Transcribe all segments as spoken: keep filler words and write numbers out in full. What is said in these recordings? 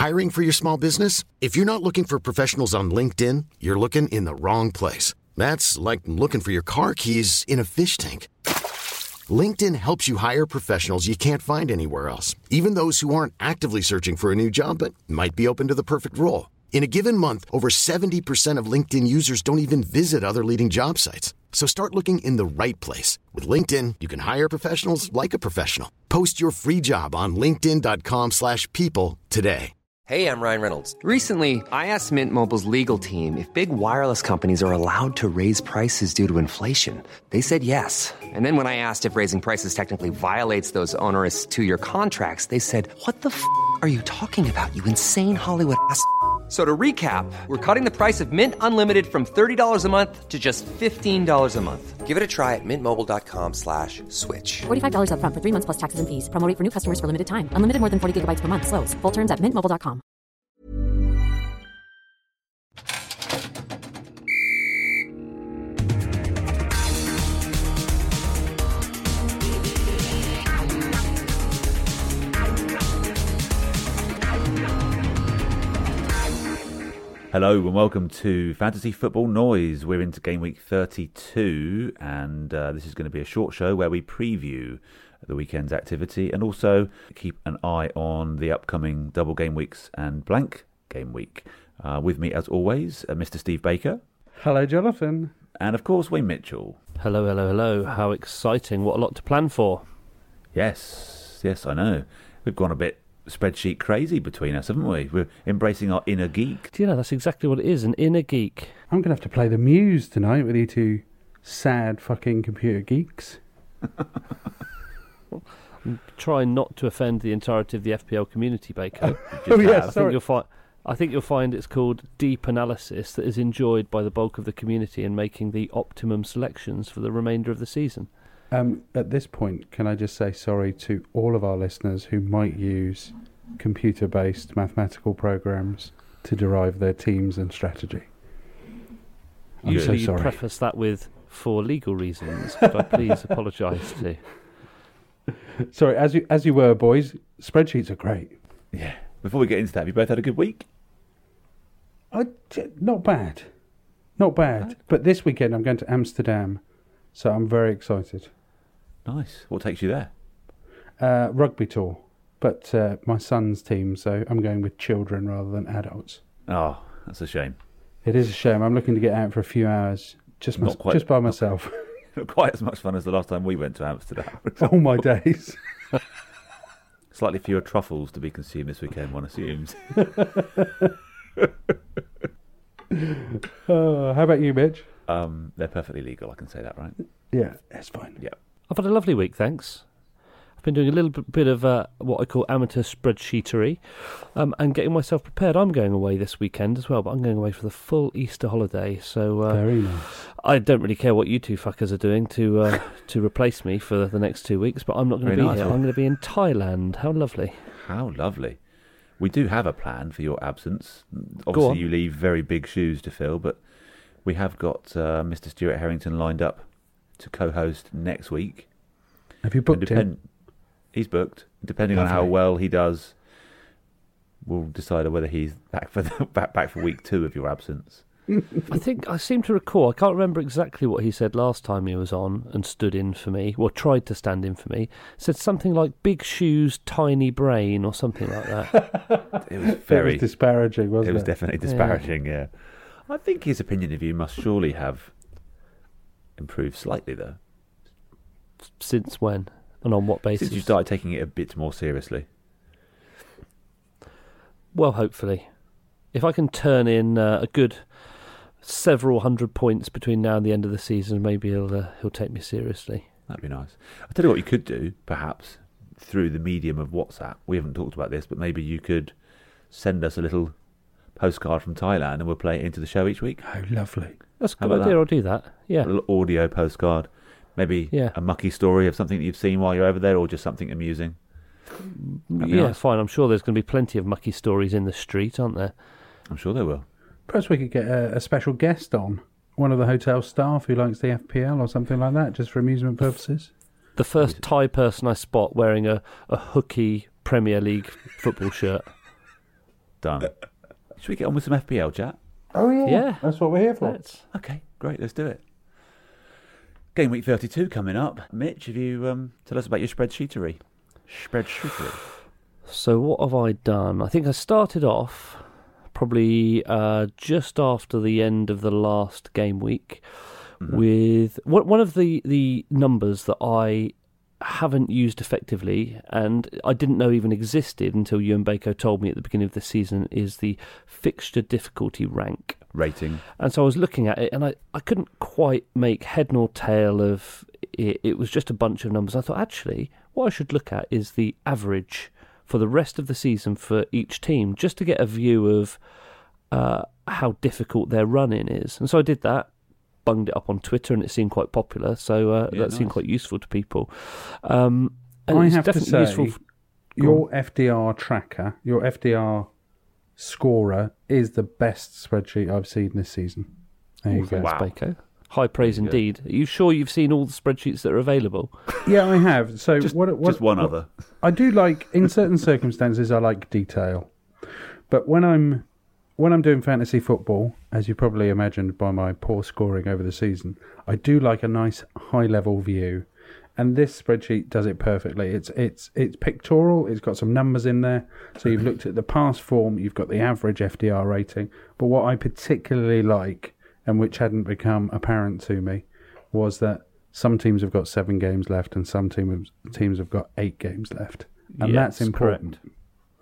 Hiring for your small business? If you're not looking for professionals on LinkedIn, you're looking in the wrong place. That's like looking for your car keys in a fish tank. LinkedIn helps you hire professionals you can't find anywhere else, even those who aren't actively searching for a new job but might be open to the perfect role. In a given month, over seventy percent of LinkedIn users don't even visit other leading job sites. So start looking in the right place. With LinkedIn, you can hire professionals like a professional. Post your free job on linkedin.com slash people today. Hey, I'm Ryan Reynolds. Recently, I asked Mint Mobile's legal team if big wireless companies are allowed to raise prices due to inflation. They said yes. And then when I asked if raising prices technically violates those onerous two-year contracts, they said, what the f*** are you talking about, you insane Hollywood ass f- So to recap, we're cutting the price of Mint Unlimited from thirty dollars a month to just fifteen dollars a month. Give it a try at mintmobile.com slash switch. forty-five dollars up front for three months plus taxes and fees. Promo rate for new customers for limited time. Unlimited more than forty gigabytes per month. Slows full terms at mint mobile dot com. Hello and welcome to Fantasy Football Noise. We're into game week thirty-two and uh, this is going to be a short show where we preview the weekend's activity and also keep an eye on the upcoming double game weeks and blank game week. Uh, with me as always, uh, Mister Steve Baker. Hello, Jonathan. And of course, Wayne Mitchell. Hello, hello, hello. How exciting. What a lot to plan for. Yes, yes, I know. We've gone a bit spreadsheet crazy between us, haven't we? We're embracing our inner geek. Do you know, that's exactly what it is, an inner geek. I'm going to have to play the Muse tonight with you two sad fucking computer geeks. Try not to offend the entirety of the F P L community, Baker. Oh, yeah, I sorry. think you'll find, I think you'll find it's called deep analysis that is enjoyed by the bulk of the community in making the optimum selections for the remainder of the season. Um, at this point, can I just say sorry to all of our listeners who might use computer-based mathematical programs to derive their teams and strategy? I'm Usually so you sorry. preface that with, for legal reasons, but I please apologise to. Sorry, as you as you were, boys, spreadsheets are great. Yeah. Before we get into that, have you both had a good week? I, not bad. Not bad. But this weekend I'm going to Amsterdam, so I'm very excited. Nice. What takes you there? Uh, rugby tour, but uh, my son's team, so I'm going with children rather than adults. Oh, that's a shame. It is a shame. I'm looking to get out for a few hours, just Not mys- quite- just by myself. Not quite as much fun as the last time we went to Amsterdam. All my days. Slightly fewer truffles to be consumed this weekend, one assumes. uh, how about you, Mitch? Um, they're perfectly legal, I can say that, right? Yeah, that's fine. Yeah. I've had a lovely week, thanks. I've been doing a little bit of uh, what I call amateur spreadsheetery um, and getting myself prepared. I'm going away this weekend as well, but I'm going away for the full Easter holiday. So uh, Very nice. I don't really care what you two fuckers are doing to uh, to replace me for the next two weeks, but I'm not going to Very be nice. here. I'm going to be in Thailand. How lovely. How lovely. We do have a plan for your absence. Go Obviously, on. you leave very big shoes to fill, but we have got uh, Mister Stuart Harrington lined up to co-host next week. Have you booked And him? He's booked. Depending on how Lovely. well he does, we'll decide whether he's back for the, back back for week two of your absence. I think I seem to recall, I can't remember exactly what he said last time he was on and stood in for me, or tried to stand in for me. Said something like big shoes, tiny brain, or something like that. It was very It was disparaging, It wasn't it? was definitely disparaging, yeah. I think his opinion of you must surely have improved slightly, though, Since when? And on what basis? since you started taking it a bit more seriously. Well, hopefully. If I can turn in uh, a good several hundred points between now and the end of the season, maybe he'll uh, he'll take me seriously. That'd be nice. I'll tell you what you could do, perhaps, through the medium of WhatsApp. We haven't talked about this, but maybe you could send us a little postcard from Thailand and we'll play it into the show each week. Oh, lovely. That's a How good about idea. that? I'll do that. Yeah. A little audio postcard. Maybe Yeah. a mucky story of something that you've seen while you're over there, or just something amusing. That'd be Yeah, nice. fine. I'm sure there's going to be plenty of mucky stories in the street, aren't there? I'm sure they will. Perhaps we could get a, a special guest on, one of the hotel staff who likes the F P L or something like that, just for amusement purposes. The first Thai person I spot wearing a, a hooky Premier League football shirt. Done. Should we get on with some F P L chat? Oh, yeah. Yeah. That's what we're here for. Let's. Okay, great. Let's do it. Game week thirty-two coming up. Mitch, have you um, tell us about your spreadsheetery? Spreadsheetery. So what have I done? I think I started off probably uh, just after the end of the last game week mm-hmm. with one one of the, the numbers that I haven't used effectively and I didn't know even existed until you and Bako told me at the beginning of the season is the fixture difficulty rank. Rating. And so I was looking at it and I, I couldn't quite make head nor tail of it. It was just a bunch of numbers. I thought, actually, what I should look at is the average for the rest of the season for each team, just to get a view of uh, how difficult their run-in is. And so I did that, bunged it up on Twitter, and it seemed quite popular, so uh, yeah, that nice. seemed quite useful to people. Um, and I it's have to definitely say, useful. your F D R tracker, your F D R scorer is the best spreadsheet I've seen this season. There you Ooh, go. thanks, Wow. Bako. High praise There you indeed. Are you sure you've seen all the spreadsheets that are available? Yeah, I have. So Just, what, what, just one what, other. I do like, in certain circumstances, I like detail. But when I'm when I'm doing fantasy football, as you probably imagined by my poor scoring over the season, I do like a nice high-level view. And this spreadsheet does it perfectly. It's it's it's pictorial. It's got some numbers in there. So you've looked at the past form. You've got the average F D R rating. But what I particularly like, and which hadn't become apparent to me, was that some teams have got seven games left and some teams teams have got eight games left. And Yes, that's important. correct.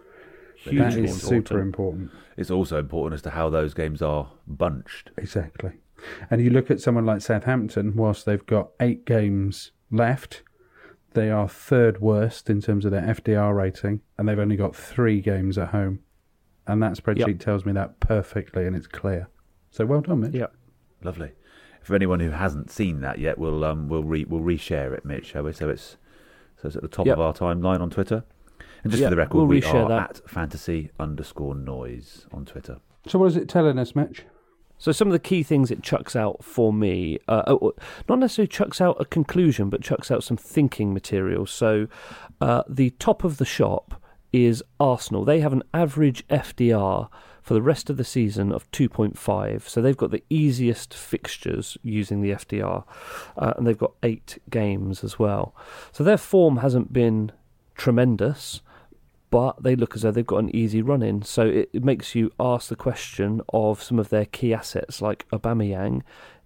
That Hugely is super important. important. It's also important as to how those games are bunched. Exactly. And you look at someone like Southampton, whilst they've got eight games left, they are third worst in terms of their F D R rating, and they've only got three games at home. And that spreadsheet Yep. tells me that perfectly, and it's clear. So well done, Mitch. Yeah. Lovely. For anyone who hasn't seen that yet, we'll um we'll re we'll reshare it, Mitch, shall we? So it's so it's at the top Yep. of our timeline on Twitter. And just Yep, for the record, we'll we reshare are that. at fantasy underscore noise on Twitter. So what is it telling us, Mitch? So some of the key things it chucks out for me, uh, oh, not necessarily chucks out a conclusion, but chucks out some thinking material. So uh, the top of the shop is Arsenal. They have an average F D R for the rest of the season of two point five. So they've got the easiest fixtures using the F D R, uh, and they've got eight games as well. So their form hasn't been tremendous, but they look as though they've got an easy run in. So it, it makes you ask the question of some of their key assets like Aubameyang.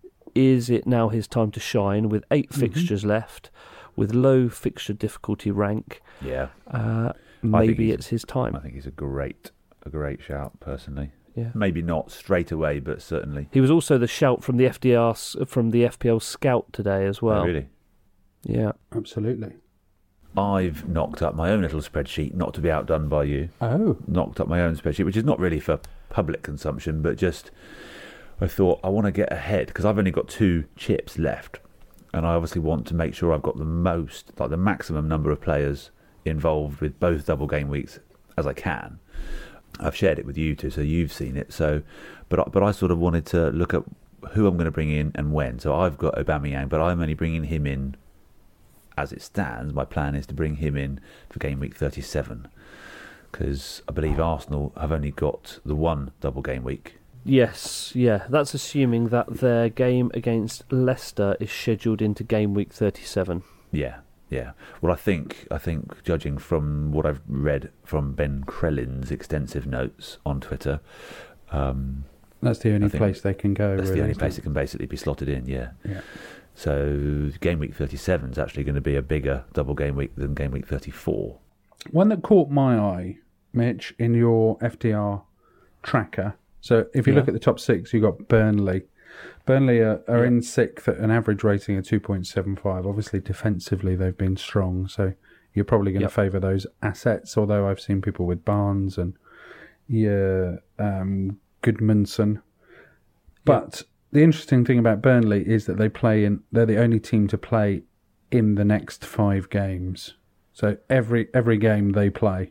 Is it now his time to shine with eight mm-hmm. fixtures left, with low fixture difficulty rank? Yeah. Uh, I think maybe he's- it's his time. I think he's a great a great shout, personally. Yeah. Maybe not straight away, but certainly. He was also the shout from the F D R s- from the F P L Scout today as well. Oh, really? Yeah. Absolutely. I've knocked up my own little spreadsheet, not to be outdone by you. Oh. Knocked up my own spreadsheet, which is not really for public consumption, but just I thought I want to get ahead because I've only got two chips left, and I obviously want to make sure I've got the most, like the maximum number of players involved with both double game weeks as I can. I've shared it with you two, so you've seen it. So, but I, but I sort of wanted to look at who I'm going to bring in and when. So I've got Aubameyang, but I'm only bringing him in as it stands. My plan is to bring him in for game week thirty-seven because I believe Arsenal have only got the one double game week. Yes, yeah. That's assuming that their game against Leicester is scheduled into game week thirty-seven. Yeah, yeah. Well, I think I think judging from what I've read from Ben Krellin's extensive notes on Twitter, um, That's the only I think place they can go. that's really, the only isn't place it? it can basically be slotted in. Yeah. Yeah. So game week thirty-seven is actually going to be a bigger double game week than game week thirty-four. One that caught my eye, Mitch, in your F D R tracker. So if you Yeah. look at the top six, you've got Burnley. Burnley are, are Yeah. in sixth at an average rating of two point seven five. Obviously, defensively, they've been strong. So you're probably going Yep. to favour those assets, although I've seen people with Barnes and yeah, um, Goodmanson. But the interesting thing about Burnley is that they play in. They're the only team to play in the next five games. So every every game they play.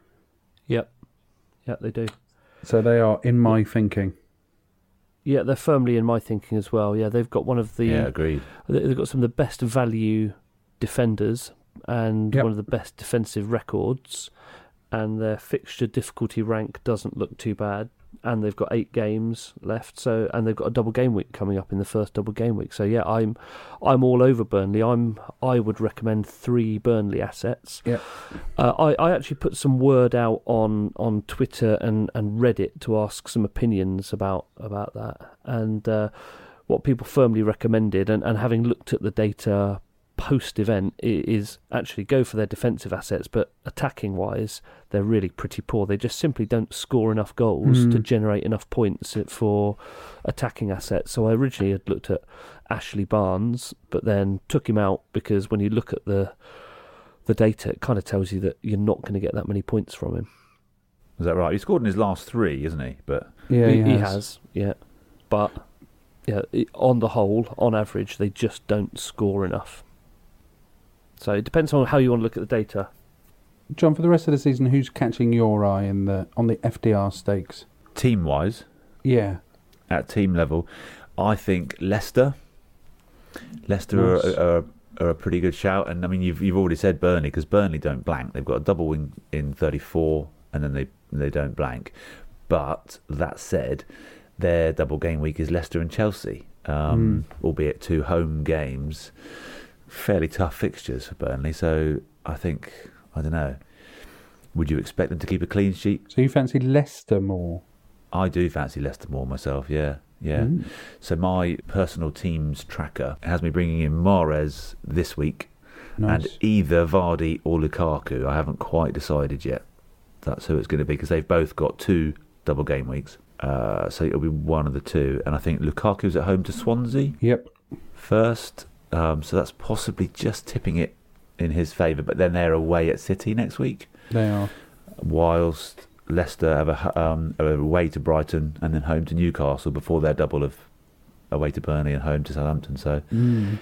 Yep. Yeah, they do. So they are in my thinking. Yeah, they're firmly in my thinking as well. Yeah, they've got one of the Yeah, agreed. they've got some of the best value defenders and Yep. one of the best defensive records. and their fixture difficulty rank doesn't look too bad. And they've got eight games left, so and they've got a double game week coming up in the first double game week. So yeah, I'm I'm all over Burnley. I'm I would recommend three Burnley assets. Yeah, uh, I I actually put some word out on, on Twitter and, and Reddit to ask some opinions about about that and uh, what people firmly recommended. And, and having looked at the data post event, is actually go for their defensive assets, but attacking wise, they're really pretty poor. They just simply don't score enough goals mm. to generate enough points for attacking assets. So I originally had looked at Ashley Barnes, but then took him out because when you look at the the data, it kind of tells you that you're not going to get that many points from him. Is that right? He scored in his last three, isn't he? But yeah, he, he, has. he has. Yeah, but yeah, on the whole, on average, they just don't score enough. So it depends on how you want to look at the data. John, for the rest of the season, who's catching your eye in the on the F D R stakes? Team-wise? Yeah. At team level, I think Leicester. Leicester nice. are, are, are a pretty good shout. And, I mean, you've you've already said Burnley, because Burnley don't blank. They've got a double win in thirty-four, and then they, they don't blank. But, that said, their double game week is Leicester and Chelsea, um, mm. albeit two home games. Fairly tough fixtures for Burnley, so I think, I don't know, would you expect them to keep a clean sheet? So you fancy Leicester more? I do fancy Leicester more myself, yeah, yeah. Mm. So my personal teams tracker has me bringing in Mahrez this week, nice. And either Vardy or Lukaku. I haven't quite decided yet. That's who it's going to be, because they've both got two double game weeks, uh, so it'll be one of the two. And I think Lukaku's at home to Swansea. Yep. First. Um, so that's possibly just tipping it in his favour. But then they're away at City next week. They are. Whilst Leicester have a, um, are away to Brighton and then home to Newcastle before their double of away to Burnley and home to Southampton. So mm.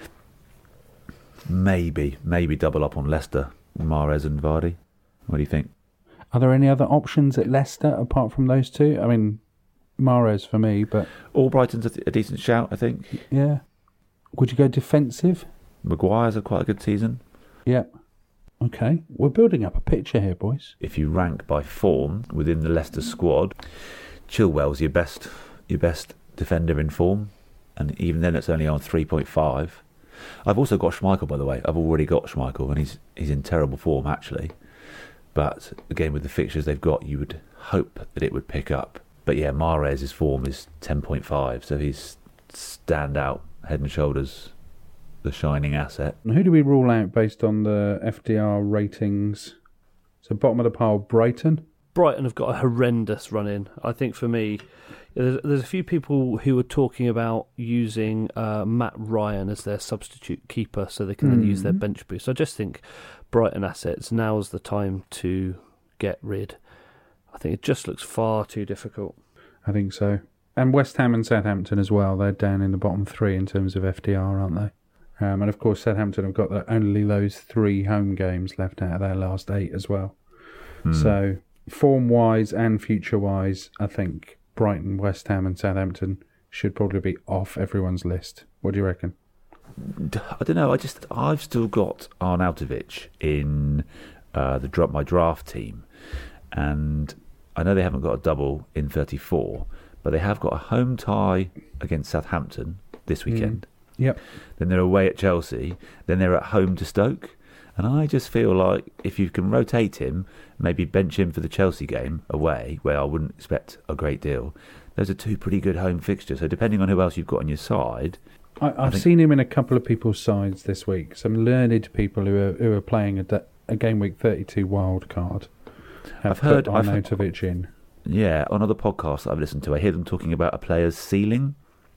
maybe, maybe double up on Leicester, Mahrez and Vardy. What do you think? Are there any other options at Leicester apart from those two? I mean, Mahrez for me, but... Albrighton's a, a decent shout, I think. Yeah. Would you go defensive? Maguire's had quite a good season. Yeah. Okay. We're building up a picture here, boys. If you rank by form within the Leicester squad, Chilwell's your best your best defender in form. And even then it's only on three point five. I've also got Schmeichel, by the way. I've already got Schmeichel, and he's he's in terrible form, actually. But again, with the fixtures they've got, you would hope that it would pick up. But yeah, Mahrez's form is ten point five, so he's stand out. Head and shoulders the shining asset. And who do we rule out based on the F D R ratings? So bottom of the pile, Brighton. Brighton have got a horrendous run in. I think for me, there's, there's a few people who are talking about using uh, Matt Ryan as their substitute keeper so they can mm. then use their bench boost. I just think Brighton assets, now's the time to get rid. I think it just looks far too difficult. I think so. And West Ham and Southampton as well. They're down in the bottom three in terms of F D R, aren't they? Um, and of course, Southampton have got the, only those three home games left out of their last eight as well. Hmm. So, form-wise and future-wise, I think Brighton, West Ham and Southampton should probably be off everyone's list. What do you reckon? I don't know. I just I've still got Arnautovic in uh, the drop my draft team, and I know they haven't got a double in thirty-four. But they have got a home tie against Southampton this weekend. Mm. Yep. Then they're away at Chelsea. Then they're at home to Stoke. And I just feel like if you can rotate him, maybe bench him for the Chelsea game away, where I wouldn't expect a great deal, those are two pretty good home fixtures. So depending on who else you've got on your side... I, I've I think... seen him in a couple of people's sides this week. Some learned people who are who are playing a, de- a game week thirty-two wild card have I've heard Arnautovic in. Yeah, on other podcasts that I've listened to, I hear them talking about a player's ceiling.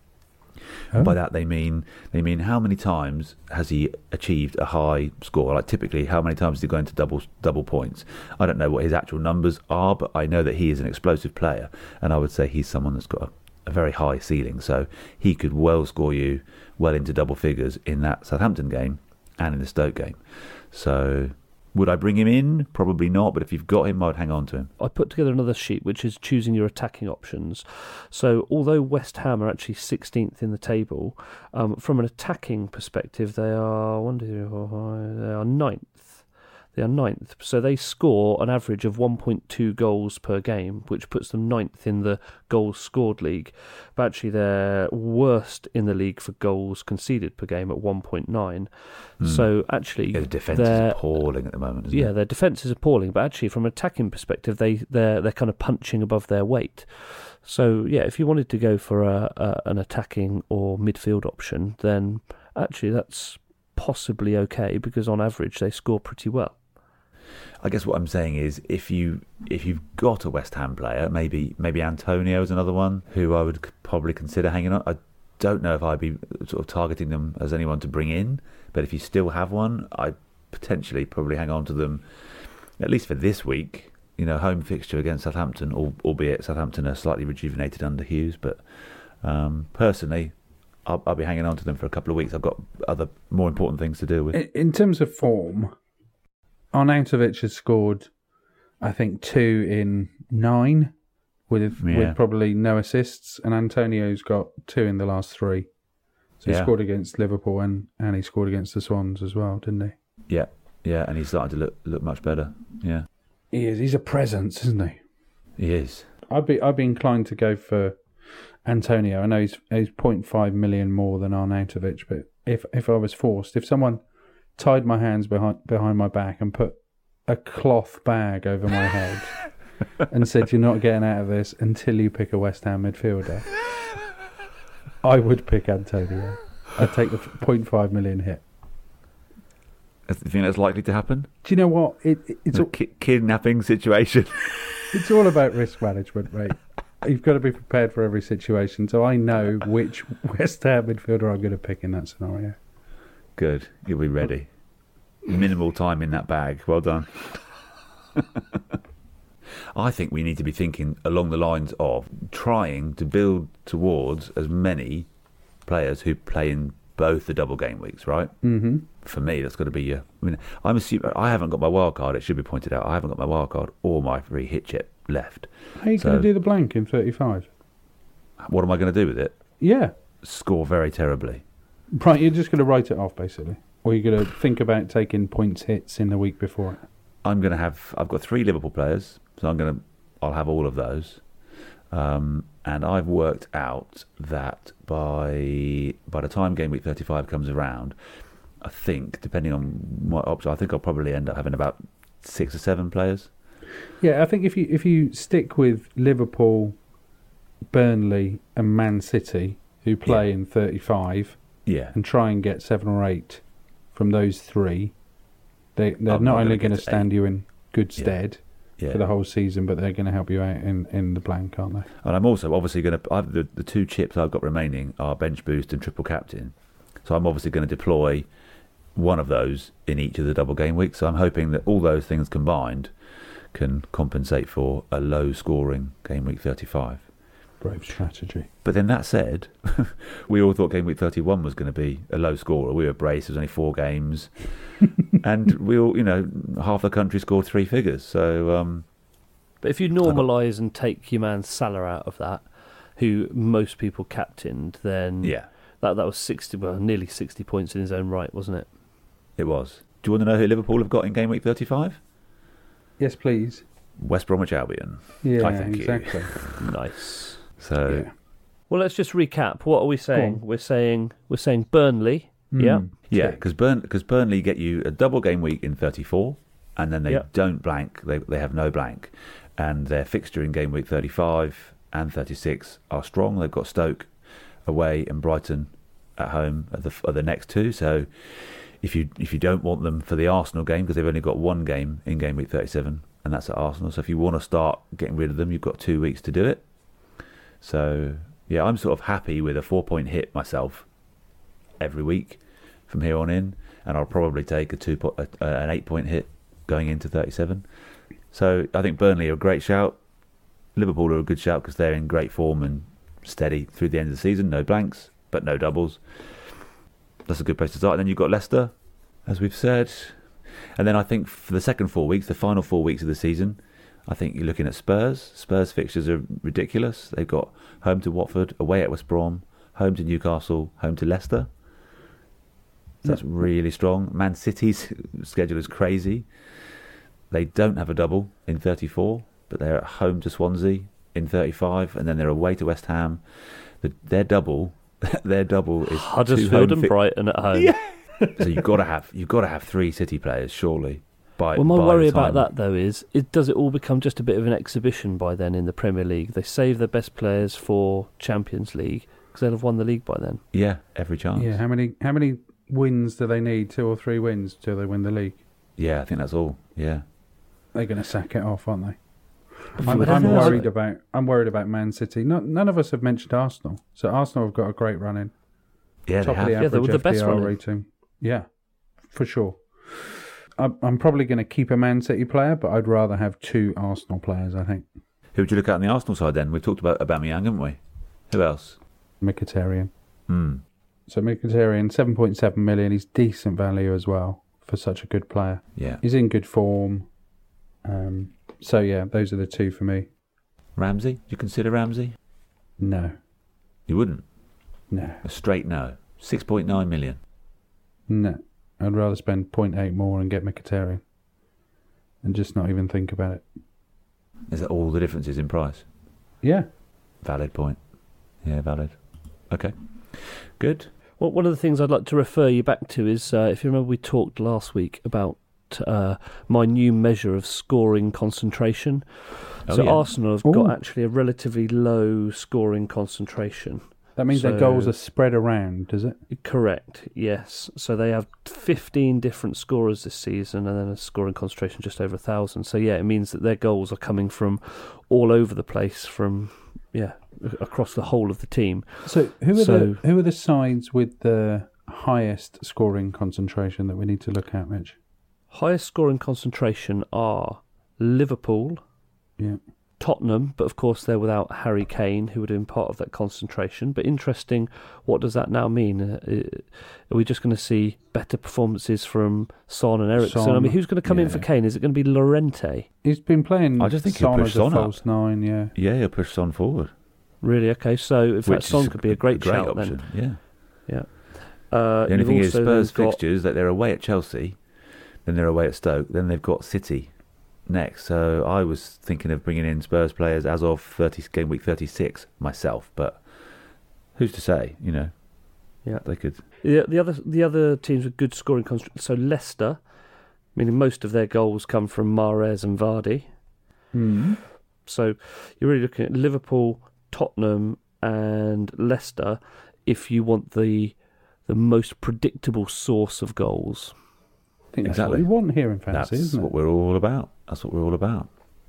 Oh. And by that they mean they mean how many times has he achieved a high score? Like typically, how many times did he go into double double points? I don't know what his actual numbers are, but I know that he is an explosive player, and I would say he's someone that's got a, a very high ceiling. So he could well score you well into double figures in that Southampton game and in the Stoke game. So... would I bring him in? Probably not, but if you've got him, I'd hang on to him. I put together another sheet, which is choosing your attacking options. So although West Ham are actually sixteenth in the table, um, from an attacking perspective, they are one, two, three, four, five, they are ninth. They are ninth. So they score an average of one point two goals per game, which puts them ninth in the goals scored league. But actually they're worst in the league for goals conceded per game at one point nine. Mm. So actually... Yeah, the defence is appalling at the moment, isn't yeah, it? Yeah, their defence is appalling, but actually from an attacking perspective, they, they're, they're kind of punching above their weight. So, yeah, if you wanted to go for a, a, an attacking or midfield option, then actually that's possibly okay, because on average they score pretty well. I guess what I'm saying is, if you if you've got a West Ham player, maybe maybe Antonio is another one who I would probably consider hanging on. I don't know if I'd be sort of targeting them as anyone to bring in, but if you still have one, I'd potentially probably hang on to them at least for this week. You know, home fixture against Southampton, albeit Southampton are slightly rejuvenated under Hughes, but um, personally, I'll, I'll be hanging on to them for a couple of weeks. I've got other more important things to deal with. In, in terms of form, Arnautovic has scored, I think, two in nine, with yeah. with probably no assists, and Antonio's got two in the last three. So he yeah. scored against Liverpool, and, and he scored against the Swans as well, didn't he? Yeah, yeah, and he's starting to look look much better. Yeah, he is. He's a presence, isn't he? He is. I'd be I'd be inclined to go for Antonio. I know he's he's zero point five million more than Arnautovic, but if if I was forced, if someone tied my hands behind behind my back and put a cloth bag over my head and said, "You're not getting out of this until you pick a West Ham midfielder," I would pick Antonio. I'd take the zero point five million hit. Do you think that's likely to happen? Do you know what? It, it, it's a all, ki- kidnapping situation. It's all about risk management, mate. You've got to be prepared for every situation. So I know which West Ham midfielder I'm going to pick in that scenario. Good. You'll be ready. Minimal time in that bag. Well done. I think we need to be thinking along the lines of trying to build towards as many players who play in both the double game weeks, right? Mm-hmm. For me, that's got to be your... I mean, I'm assuming... I haven't got my wild card, it should be pointed out. I haven't got my wild card or my free hit chip left. How are you so, going to do the blank in thirty-five? What am I going to do with it? Yeah. Score very terribly. Right, you're just going to write it off, basically. Or you're going to think about taking points hits in the week before it. I'm going to have... I've got three Liverpool players, so I'm going to... I'll have all of those. Um, and I've worked out that by by the time game week thirty-five comes around, I think, depending on what option, I think I'll probably end up having about six or seven players. Yeah, I think if you if you stick with Liverpool, Burnley, and Man City, who play yeah. in thirty-five, yeah, and try and get seven or eight from those three, they they're I'm not, not only going to to stand eight. you in good stead. Yeah. Yeah. For the whole season, but they're going to help you out in, in the blank, aren't they? And I'm also obviously going to... I've, the, the two chips I've got remaining are bench boost and triple captain. So I'm obviously going to deploy one of those in each of the double game weeks. So I'm hoping that all those things combined can compensate for a low scoring game week thirty-five. Brave strategy. But then that said, we all thought game week thirty-one was going to be a low scorer. We were braced. There was only four games. And we all, you know, half the country scored three figures. So, um, but if you normalise and take your man Salah out of that, who most people captained, then yeah, that that was sixty, well, nearly sixty points in his own right, wasn't it? It was. Do you want to know who Liverpool have got in game week thirty-five? Yes, please. West Bromwich Albion. Yeah, I thank exactly. You. Nice. So, yeah. Well, let's just recap. What are we saying? We're saying we're saying Burnley. Mm. Yeah. Yeah, because Burn, cause Burnley get you a double game week in thirty-four, and then they yep. don't blank. They they have no blank, and their fixture in game week thirty-five and thirty-six are strong. They've got Stoke away and Brighton at home at the at the next two. So if you if you don't want them for the Arsenal game, because they've only got one game in game week thirty-seven, and that's at Arsenal. So if you want to start getting rid of them, you've got two weeks to do it. So yeah, I'm sort of happy with a four point hit myself every week from here on in, and I'll probably take a two po- a, an eight point hit going into thirty-seven. So I think Burnley are a great shout. Liverpool are a good shout because they're in great form and steady through the end of the season. No blanks, but no doubles. That's a good place to start. And then you've got Leicester, as we've said. And then I think for the second four weeks, the final four weeks of the season, I think you're looking at Spurs. Spurs fixtures are ridiculous. They've got home to Watford, away at West Brom, home to Newcastle, home to Leicester. So that's really strong. Man City's schedule is crazy. They don't have a double in thirty-four, but they're at home to Swansea in thirty-five, and then they're away to West Ham. The, their double, their double is Huddersfield and fi- Brighton at home. Yeah. So you've got to have you've got to have three City players, surely. By, well, my by worry the time. about that though is, it does it all become just a bit of an exhibition by then in the Premier League? They save their best players for Champions League because they'll have won the league by then. Yeah, every chance. Yeah, how many how many wins do they need? Two or three wins till they win the league? Yeah, I think that's all. Yeah. They're going to sack it off, aren't they? But I'm, I don't I'm know. worried about I'm worried about Man City. Not, none of us have mentioned Arsenal. So Arsenal have got a great run in. Yeah, Top they of the have. Yeah, they were average the best F D R run in. rating. Yeah, for sure. I'm, I'm probably going to keep a Man City player, but I'd rather have two Arsenal players, I think. Who would you look at on the Arsenal side then? We've talked about Aubameyang, haven't we? Who else? Mkhitaryan. Hmm. So Mkhitaryan, seven point seven million. He's decent value as well for such a good player. Yeah. He's in good form. Um, so yeah, those are the two for me. Ramsey? Do you consider Ramsey? No, You wouldn't? no, A straight no. six point nine million. no. I'd rather spend zero point eight more and get Mkhitaryan and just not even think about it. Is that all the differences in price? Yeah. Valid point. Yeah, valid. Okay. Good. Well, one of the things I'd like to refer you back to is, uh, if you remember, we talked last week about uh, my new measure of scoring concentration. Oh, so yeah. Arsenal have Ooh. got actually a relatively low scoring concentration. That means their So- goals are spread around, does it? Correct, yes. So they have fifteen different scorers this season and then a scoring concentration just over a thousand. So yeah, it means that their goals are coming from all over the place, from, yeah, across the whole of the team. So who are So- the who are the sides with the highest scoring concentration that we need to look at, Mitch? Highest scoring concentration are Liverpool, Yeah. Tottenham, but of course they're without Harry Kane, who would have been part of that concentration. But interesting, what does that now mean? Uh, Are we just going to see better performances from Son and Eriksen? Son, I mean, who's going to come in yeah. for Kane? Is it going to be Llorente? He's been playing I just think he'll Son push as Son a up. false nine, yeah. Yeah, he'll push Son forward. Really? Okay, so in fact, Which Son is could be a great, shout option. then. Yeah. Yeah. Uh, The only you've thing is also Spurs then got- fixtures that they're away at Chelsea, then they're away at Stoke, then they've got City next. So I was thinking of bringing in Spurs players as of thirty game week thirty-six myself, but who's to say? You know, Yeah. they could. The, the other the other teams with good scoring concentration. So Leicester, meaning most of their goals come from Mahrez and Vardy. Mm. So you're really looking at Liverpool, Tottenham, and Leicester if you want the the most predictable source of goals. I think that's Exactly. what we want here in fantasy, That's isn't what it? we're all about. That's what we're all about.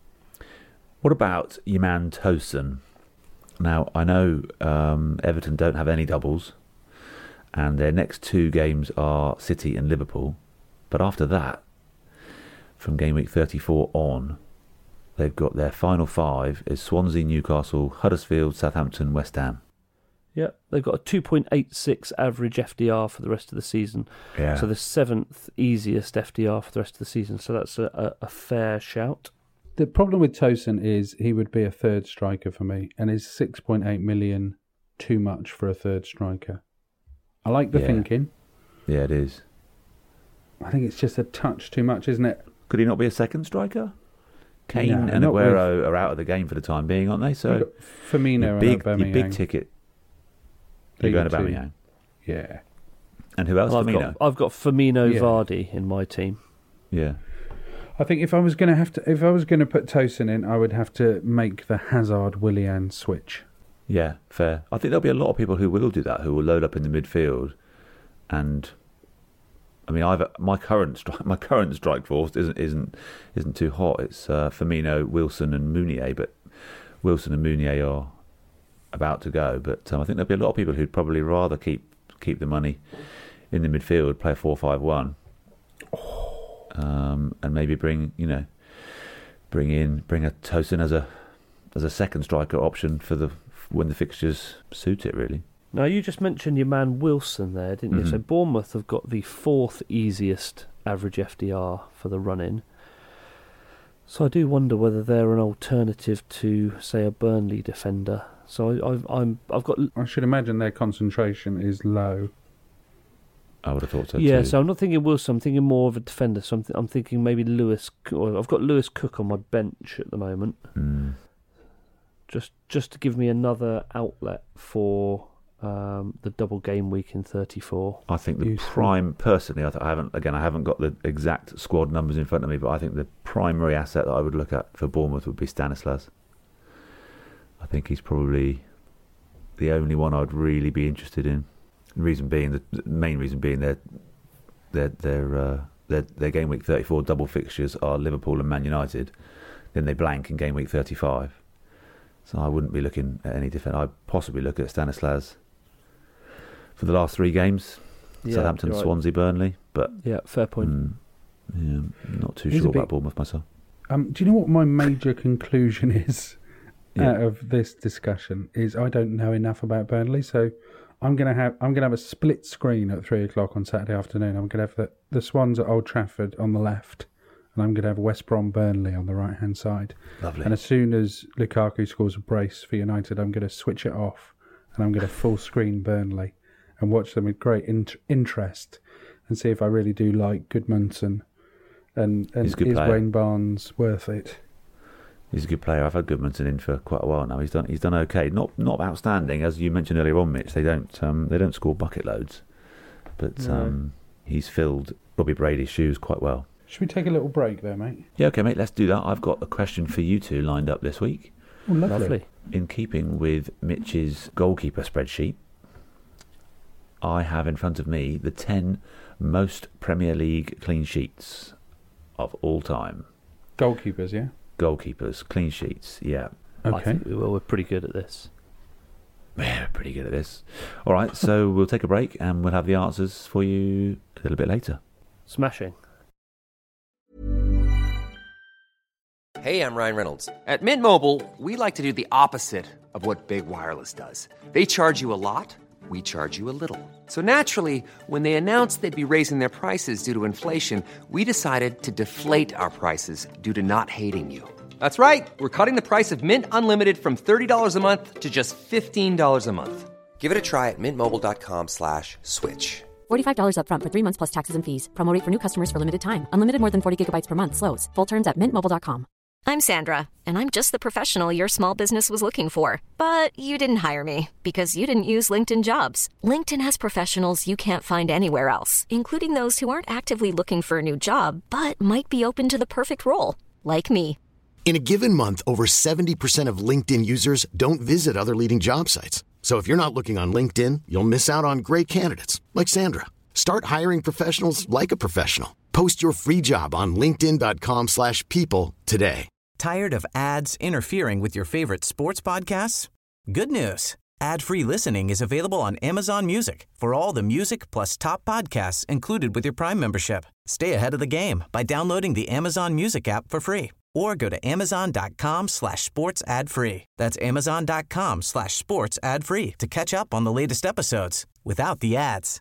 What about your man Tosin? Now, I know um, Everton don't have any doubles, and their next two games are City and Liverpool. But after that, from game week thirty-four on, they've got their final five is Swansea, Newcastle, Huddersfield, Southampton, West Ham. Yeah, they've got a two point eight six average F D R for the rest of the season. Yeah. So the seventh easiest F D R for the rest of the season. So that's a, a, a fair shout. The problem with Tosin is he would be a third striker for me, and is six point eight million too much for a third striker? I like the Yeah. thinking. Yeah, it is. I think it's just a touch too much, isn't it? Could he not be a second striker? Kane No, and not Aguero are out of the game for the time being, aren't they? So You've got Firmino your big, and your Aubameyang. big ticket. They're You're going your two. Aubameyang. Yeah. And who else? Well, I've Firmino. got I've got Firmino Yeah. Vardy in my team. Yeah. I think if I was going to have to, if I was going to put Tosin in, I would have to make the Hazard Willian switch. Yeah, fair. I think there'll be a lot of people who will do that, who will load up in the midfield, and I mean, I've my current strike, my current strike force isn't isn't isn't too hot. It's uh, Firmino, Wilson, and Mounier, but Wilson and Mounier are about to go. But um, I think there'll be a lot of people who'd probably rather keep keep the money in the midfield, play four five one, um, and maybe bring you know bring in bring a Tosin as a as a second striker option for the when the fixtures suit it, really. Now, you just mentioned your man Wilson there, didn't you? Mhm. So Bournemouth have got the fourth easiest average F D R for the run-in. So I do wonder whether they're an alternative to, say, a Burnley defender. So I, I've, I'm, I've got I should imagine their concentration is low. I would have thought so Yeah, too. so I'm not thinking Wilson. I'm thinking more of a defender. So I'm, th- I'm thinking maybe Lewis. Or I've got Lewis Cook on my bench at the moment. Mm. Just just to give me another outlet for um, the double game week in thirty-four. I think the Useful. prime, personally, I, th- I haven't again. I haven't got the exact squad numbers in front of me, but I think the primary asset that I would look at for Bournemouth would be Stanislas. I think he's probably the only one I'd really be interested in. The reason being, the, the main reason being, their their their uh, their their game week thirty-four double fixtures are Liverpool and Man United. Then they blank in game week thirty-five. So I wouldn't be looking at any different. I'd possibly look at Stanislas for the last three games: Yeah, Southampton, you're right. Swansea, Burnley. But Yeah, fair point. mm, yeah, not too He's a sure bit- about Bournemouth myself. Um, do you know what my major conclusion is Yeah. out of this discussion? Is I don't know enough about Burnley, so I'm gonna have I'm gonna have a split screen at three o'clock on Saturday afternoon. I'm gonna have the, the Swans at Old Trafford on the left, and I'm gonna have West Brom Burnley on the right hand side. Lovely. And as soon as Lukaku scores a brace for United, I'm gonna switch it off, and I'm gonna full screen Burnley and watch them with great int- interest, and see if I really do like Goodmanson, and and He's a good is player. Wayne Barnes worth it? He's a good player. I've had Goodmanson in for quite a while now. He's done. He's done okay. Not not outstanding, as you mentioned earlier on, Mitch. They don't. Um, they don't score bucket loads, but No. um, he's filled Robbie Brady's shoes quite well. Should we take a little break there, mate? Yeah, okay, mate. Let's do that. I've got a question for you two lined up this week. Oh, lovely. Lovely. In keeping with Mitch's goalkeeper spreadsheet, I have in front of me the ten most Premier League clean sheets of all time. Goalkeepers, yeah? Goalkeepers, clean sheets, yeah. I Okay. think we will. We're pretty good at this. Yeah, pretty good at this. All right, so we'll take a break and we'll have the answers for you a little bit later. Smashing. Hey, I'm Ryan Reynolds. At Mint Mobile, we like to do the opposite of what Big Wireless does. They charge you a lot, we charge you a little. So naturally, when they announced they'd be raising their prices due to inflation, we decided to deflate our prices due to not hating you. That's right. We're cutting the price of Mint Unlimited from thirty dollars a month to just fifteen dollars a month. Give it a try at mintmobile.com slash switch. forty-five dollars up front for three months plus taxes and fees. Promo rate for new customers for limited time. Unlimited more than forty gigabytes per month slows. Full terms at mint mobile dot com. I'm Sandra, and I'm just the professional your small business was looking for. But you didn't hire me because you didn't use LinkedIn Jobs. LinkedIn has professionals you can't find anywhere else, including those who aren't actively looking for a new job, but might be open to the perfect role, like me. In a given month, over seventy percent of LinkedIn users don't visit other leading job sites. So if you're not looking on LinkedIn, you'll miss out on great candidates like Sandra. Start hiring professionals like a professional. Post your free job on linkedin dot com slash people today. Tired of ads interfering with your favorite sports podcasts? Good news. Ad-free listening is available on Amazon Music for all the music plus top podcasts included with your Prime membership. Stay ahead of the game by downloading the Amazon Music app for free or go to amazon.com slash sports ad free. That's amazon.com slash sports ad free to catch up on the latest episodes without the ads.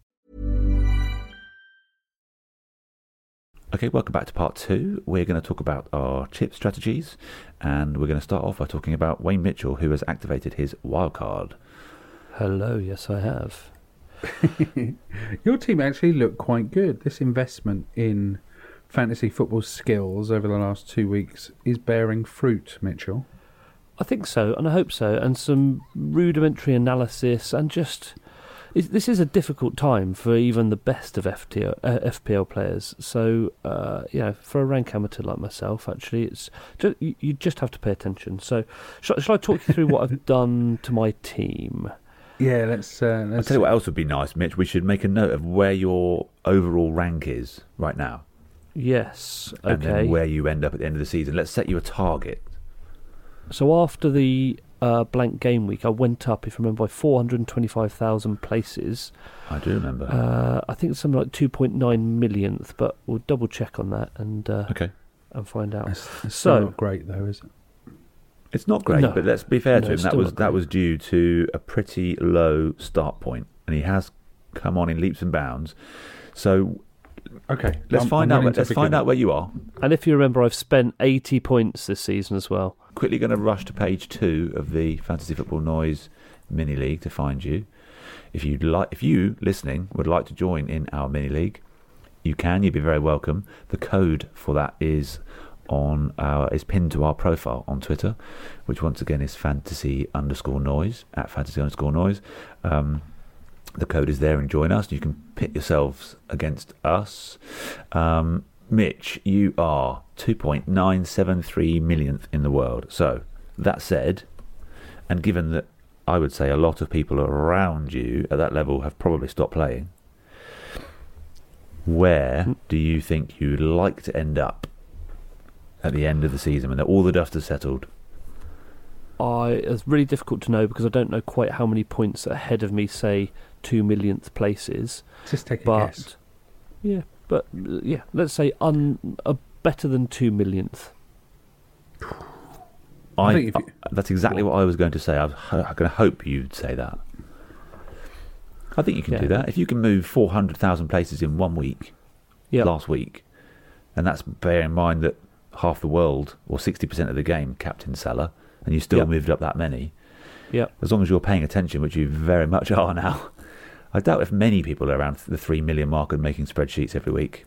Okay, welcome back to part two. We're going to talk about our chip strategies, and we're going to start off by talking about Wayne Mitchell, who has activated his wild card. Hello, yes I have. Your team actually looked quite good. This investment in fantasy football skills over the last two weeks is bearing fruit, Mitchell. I think so, and I hope so, and some rudimentary analysis, and just it, this is a difficult time for even the best of F T O, uh, F P L players. So, uh, you know, for a rank amateur like myself, actually, it's just, you, you just have to pay attention. So, shall, shall I talk you through what I've done to my team? Yeah, let's. Uh, I'll let's tell you what else would be nice, Mitch. We should make a note of where your overall rank is right now, Yes, and okay. then where you end up at the end of the season. Let's set you a target. So after the uh, blank game week, I went up, if you remember, by four hundred twenty-five thousand places. I do remember. Uh, I think it's something like two point nine millionth, but we'll double check on that and uh, okay. and find out. That's, that's So- still not great, though, is it? It's not great, No. but let's be fair No, to him. it's That still was not that great. was due to a pretty low start point, and he has come on in leaps and bounds. So Okay, let's I'm- find I'm out. willing to Let's forgive find it. out where you are. And if you remember, I've spent eighty points this season as well. Quickly going to rush to page two of the Fantasy Football Noise Mini League to find you. if you'd like, if you listening would like to join in our mini league, you can. You'd be very welcome. The code for that is on our is pinned to our profile on Twitter, which once again is fantasy underscore noise at fantasy underscore noise. Um, the code is there, and join us. You can pit yourselves against us. Um, Mitch, you are two point nine seven three millionth in the world. So that said, and given that I would say a lot of people around you at that level have probably stopped playing, where do you think you'd like to end up at the end of the season when all the dust has settled? I it's really difficult to know because I don't know quite how many points ahead of me, say, two millionth places. Just take a but, guess. Yeah, but uh, yeah, let's say un, uh, better than two millionth. I, I think if you, I, that's exactly what I was going to say. I was ho- going to hope you'd say that. I think you can yeah. do that. If you can move four hundred thousand places in one week, yep. last week, and that's bear in mind that half the world, or sixty percent of the game, captain Salah, and you still yep. moved up that many. Yeah. As long as you're paying attention, which you very much are now. I doubt if many people are around the three million mark and making spreadsheets every week.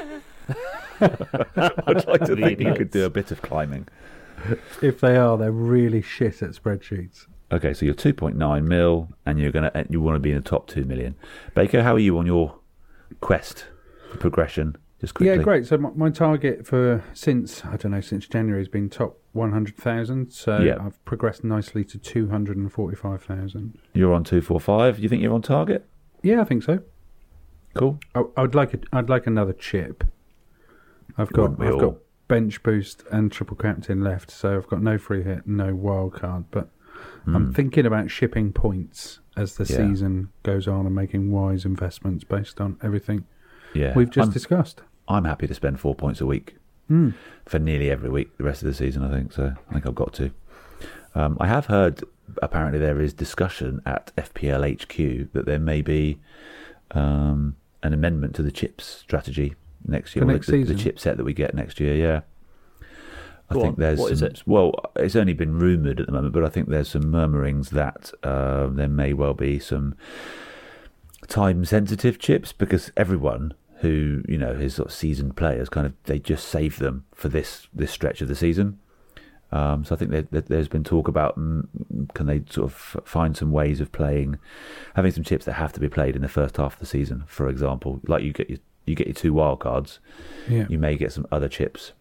I'd like to think you could do a bit of climbing. If they are, they're really shit at spreadsheets. Okay, so you're two point nine mil, and you're gonna you want to be in the top two million. Baker, how are you on your quest for progression? Just quickly. Yeah, great. So my, my target for since I don't know since January has been top one hundred thousand. So yeah. I've progressed nicely to two hundred and forty-five thousand. You're on two four five. You think you're on target? Yeah, I think so. Cool. I, I'd like a, I'd like another chip. I've got I've got bench boost and triple captain left, so I've got no free hit, no wild card. But mm. I'm thinking about shipping points as the yeah. season goes on and making wise investments based on everything yeah. we've just I'm, discussed. I'm happy to spend four points a week mm. for nearly every week the rest of the season, I think. So I think I've got to. Um, I have heard apparently there is discussion at F P L H Q that there may be um, an amendment to the chips strategy next year. For next the, season? the chip set that we get next year, yeah. I Go think on. there's What some, is it? Well, it's only been rumoured at the moment, but I think there's some murmurings that uh, there may well be some time-sensitive chips because everyone who, you know, is sort of seasoned players, kind of, they just save them for this this stretch of the season. Um, so I think there, there, there's been talk about mm, can they sort of find some ways of playing, having some chips that have to be played in the first half of the season, for example. Like you get your, you get your two wild cards, Yeah. you may get some other chips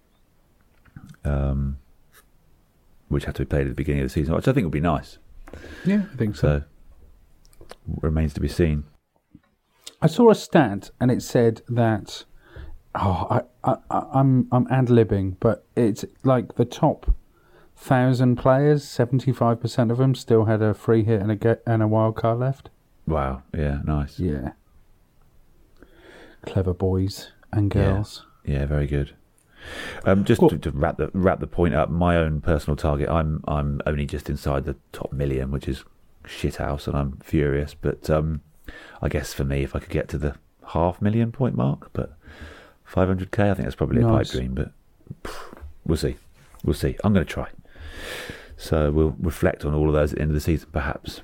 um, which have to be played at the beginning of the season, which I think would be nice. Yeah, I think so. So remains to be seen. I saw a stat and it said that oh, I, I, I'm I'm ad-libbing, but it's like the top thousand players, seventy-five percent of them still had a free hit and a get, and a wild card left. Wow, yeah, nice. Yeah, clever boys and girls. Yeah, yeah very good. Um, just Cool. to, to wrap the wrap the point up, my own personal target, I'm I'm only just inside the top million, which is shithouse, and I'm furious. But um, I guess for me, if I could get to the half million point mark, but five hundred k, I think that's probably Nice. a pipe dream. But pff, we'll see, we'll see. I'm going to try. So we'll reflect on all of those at the end of the season, perhaps.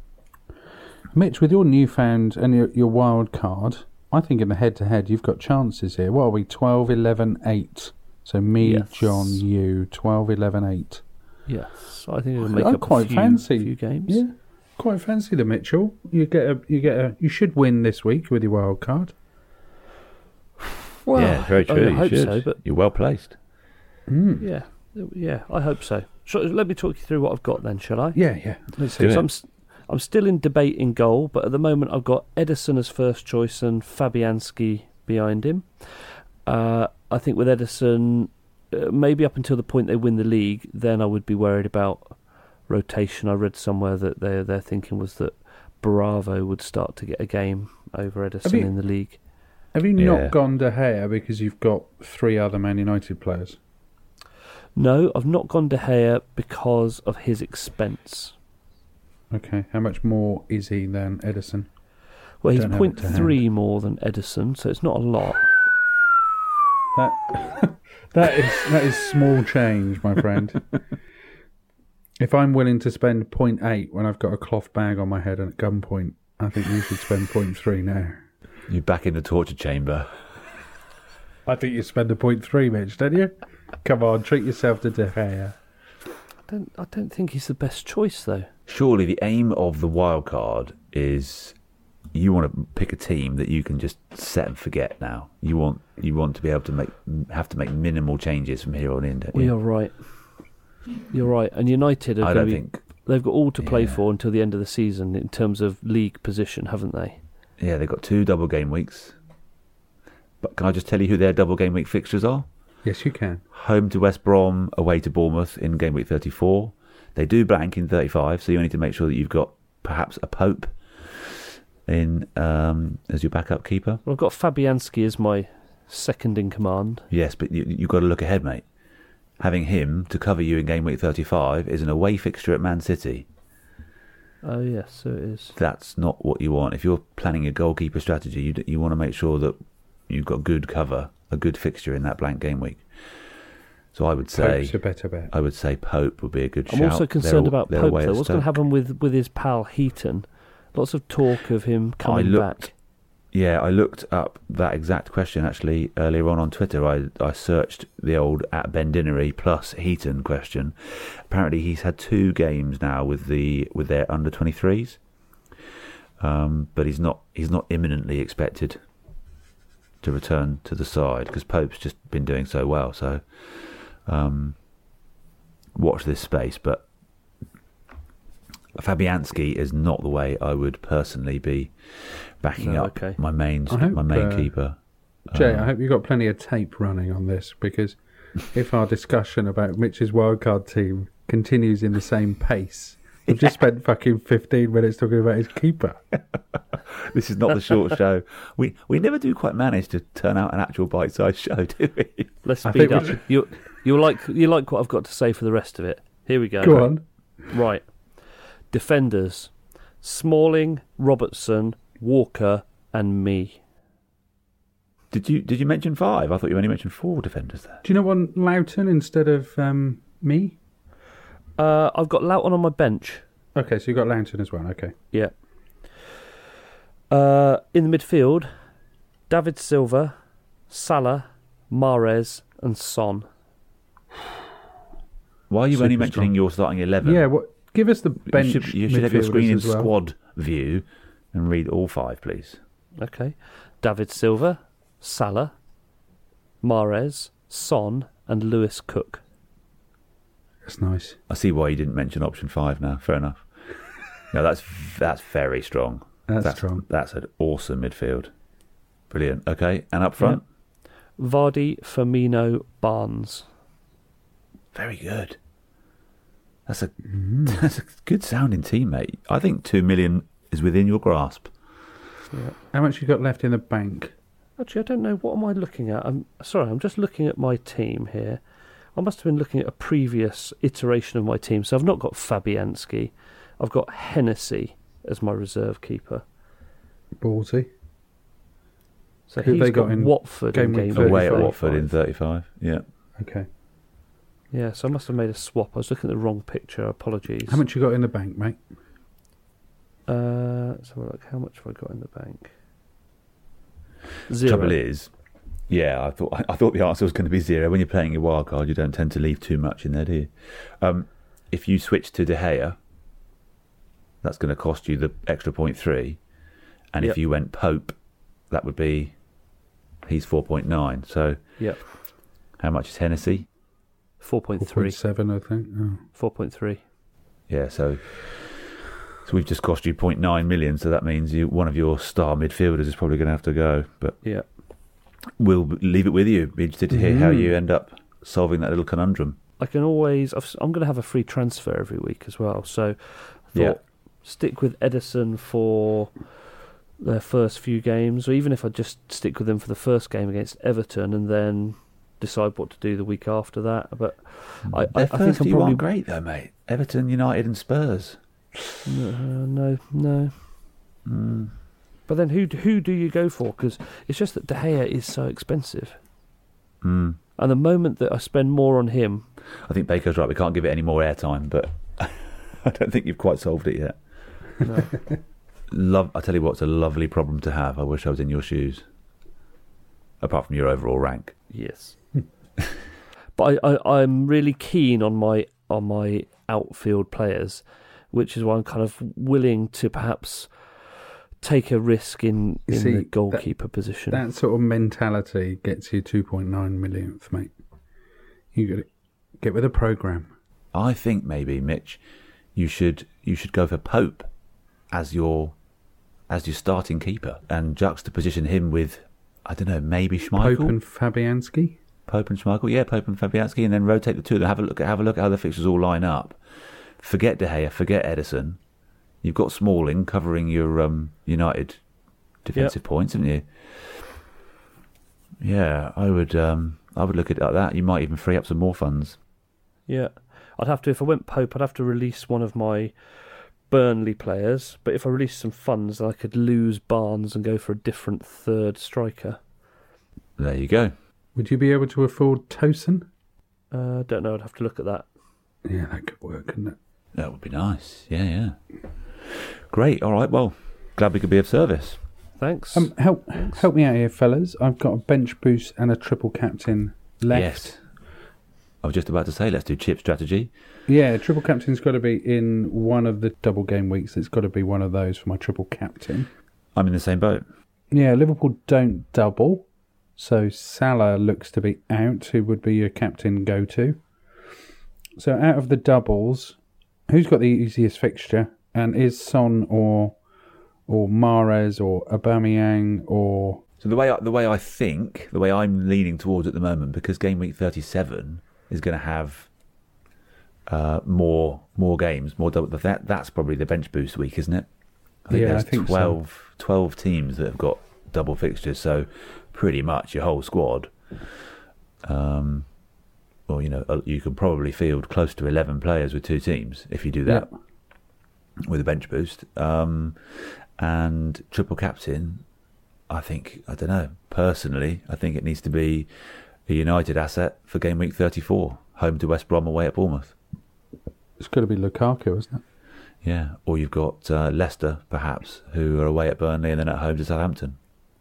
Mitch, with your newfound and your, your wild card, I think in the head-to-head you've got chances here. What are we, twelve, eleven, eight? So me, Yes. John, you, twelve, eleven, eight. Yes, I think it'll make I up quite a few, fancy. few games. Yeah, quite fancy the Mitchell. You get a, you get a, you should win this week with your wild card. Well, yeah, very true. I you hope should. so, but You're well placed. Mm. yeah, yeah, I hope so. So let me talk you through what I've got then, shall I? Yeah, yeah. Let's Do see. So it. I'm, s- I'm still in debate in goal, but at the moment I've got Edison as first choice and Fabianski behind him. Uh, I think with Edison, uh, maybe up until the point they win the league, then I would be worried about rotation. I read somewhere that their their thinking was that Bravo would start to get a game over Edison you- in the league. Have you Yeah. not gone De Gea because you've got three other Man United players? No, I've not gone De Gea because of his expense. Okay, how much more is he than Edison? Well, he's Don't have it point to hand. three more than Edison, so it's not a lot. That that is that is small change, my friend. If I'm willing to spend point eight when I've got a cloth bag on my head and at gunpoint, I think you should spend point three now. You're back in the torture chamber. I think you spend a point three, Mitch, don't you? Come on, treat yourself to De Gea. I don't, I don't think he's the best choice, though. Surely the aim of the wild card is you want to pick a team that you can just set and forget now. You want you want to be able to make have to make minimal changes from here on in. Don't Well, you? you're right. You're right. And United, are I gonna don't be, think. they've got all to play Yeah. for until the end of the season in terms of league position, haven't they? Yeah, they've got two double game weeks. But can I just tell you who their double game week fixtures are? Yes, you can. Home to West Brom, away to Bournemouth in game week thirty-four. They do blank in thirty-five, so you need to make sure that you've got perhaps a Pope in um, as your backup keeper. Well, I've got Fabianski as my second in command. Yes, but you, you've got to look ahead, mate. Having him to cover you in game week thirty-five is an away fixture at Man City. Oh, yes, so it is. That's not what you want. If you're planning a goalkeeper strategy, you, you want to make sure that you've got good cover, a good fixture in that blank game week. So I would say Pope's a better bet. I would say Pope would be a good I'm shout. also concerned They're- about they're Pope, away though. at What's going to Stoke. happen with, with his pal Heaton? Lots of talk of him coming looked- back. Yeah, I looked up that exact question actually earlier on on Twitter. I I searched the old at Ben Dinnery plus Heaton question. Apparently, he's had two games now with the with their under twenty-threes, um, but he's not he's not imminently expected to return to the side because Pope's just been doing so well. So, um, watch this space. But Fabianski is not the way I would personally be backing No, up okay. my main I hope, my main uh, keeper. Jay, Um, I hope you've got plenty of tape running on this, because if our discussion about Mitch's wildcard team continues in the same pace, we've just spent fucking fifteen minutes talking about his keeper. This is not the short show. We we never do quite manage to turn out an actual bite-sized show, do we? Let's I speed think we up. should- You you like you like what I've got to say for the rest of it. Here we go. Go on. Right. Defenders: Smalling, Robertson, Walker, and me. Did you did you mention five? I thought you only mentioned four defenders there. Do you not want Loughton instead of um, me? Uh, I've got Loughton on my bench. Okay, so you've got Loughton as well. Okay. Yeah. Uh, in the midfield, David Silva, Salah, Mahrez, and Son. Why are you Super only mentioning strong. your starting eleven? Yeah, what? Give us the bench. You should, you should have your midfielders screen in as well. squad view and read all five, please. Okay. David Silva, Salah, Mahrez, Son, and Lewis Cook. That's nice. I see why you didn't mention option five now. Fair enough. No, that's that's very strong. That's strong. That's an awesome midfield. Brilliant. Okay, and up front, Vardy, Firmino, Barnes. very good. That's a that's a good sounding team, mate. I think two million is within your grasp. How much you got left in the bank? Actually, I don't know. What am I looking at? I'm sorry. I'm just looking at my team here. I must have been looking at a previous iteration of my team. So I've not got Fabianski. I've got Hennessy as my reserve keeper. Ballsy. So Who he's they got, got in Watford game in week game thirty-five? Away at thirty-five. Watford in thirty-five. Yeah. Okay. Yeah, so I must have made a swap. I was looking at the wrong picture. Apologies. How much you got in the bank, mate? Uh, let's have a look. How much have I got in the bank? Zero. Trouble is, yeah, I thought I thought the answer was going to be zero. When you're playing your wild card, you don't tend to leave too much in there, do you? Um, if you switch to De Gea, that's going to cost you the extra point three, and Yep. if you went Pope, that would be he's four point nine. So, Yep. how much is Hennessy? Four point four three. point seven, I think. Oh. Four point three. Yeah, so so we've just cost you zero point nine million. So that means you one of your star midfielders is probably going to have to go. But Yeah. we'll leave it with you. Be interested to hear how Mhm. you end up solving that little conundrum. I can always. I've, I'm going to have a free transfer every week as well. So, I thought Yeah. stick with Edison for their first few games, or even if I just stick with them for the first game against Everton, and then decide what to do the week after that. But I, I, Their I first think I'm few probably aren't great though, mate. Everton, United, and Spurs. No, no, no. Mm. But then who who do you go for? Because it's just that De Gea is so expensive. Mm. And the moment that I spend more on him, I think Baker's right. We can't give it any more airtime, but I don't think you've quite solved it yet. no. Love. I tell you what, it's a lovely problem to have. I wish I was in your shoes. Apart from your overall rank. Yes. But I, I, I'm really keen on my on my outfield players, which is why I'm kind of willing to perhaps take a risk in, in See, the goalkeeper that, position. That sort of mentality gets you two point nine millionth, mate. You got to get with a programme. I think maybe, Mitch, you should you should go for Pope as your as your starting keeper and juxtaposition him with, I don't know, maybe Schmeichel. Pope and Fabianski. Pope and Schmeichel, yeah, Pope and Fabianski, and then rotate the two of them. Have a look at have a look at how the fixtures all line up. Forget De Gea, forget Ederson. You've got Smalling covering your um, United defensive yep. points, haven't you? Yeah, I would um, I would look at it like that. You might even free up some more funds. Yeah, I'd have to, if I went Pope, I'd have to release one of my Burnley players, but if I release some funds, I could lose Barnes and go for a different third striker. There you go. Would you be able to afford Tosin? I uh, don't know, I'd have to look at that. Yeah, that could work, couldn't it? That would be nice. Yeah, yeah. Great. All right. Well, glad we could be of service. Thanks. Um, help, Thanks. help me out here, fellas. I've got a bench boost and a triple captain left. Yes. I was just about to say, let's do chip strategy. Yeah, triple captain's got to be in one of the double game weeks. It's got to be one of those for my triple captain. I'm in the same boat. Yeah, Liverpool don't double. So Salah looks to be out, who would be your captain go-to. So out of the doubles, who's got the easiest fixture? And is Son or or Mahrez or Aubameyang or... So the way I, the way I think, the way I'm leaning towards at the moment, because game week thirty-seven is going to have uh, more more games, more double. That that's probably the bench boost week, isn't it? I think yeah, there's I think twelve, so. twelve teams that have got double fixtures, so pretty much your whole squad. Um, or you know, you can probably field close to eleven players with two teams if you do that yeah. with a bench boost. Um, and triple captain, I think, I don't know, personally, I think it needs to be a United asset for game week thirty-four, home to West Brom, away at Bournemouth. It's got to be Lukaku, isn't it? Yeah, or you've got uh, Leicester, perhaps, who are away at Burnley and then at home to Southampton.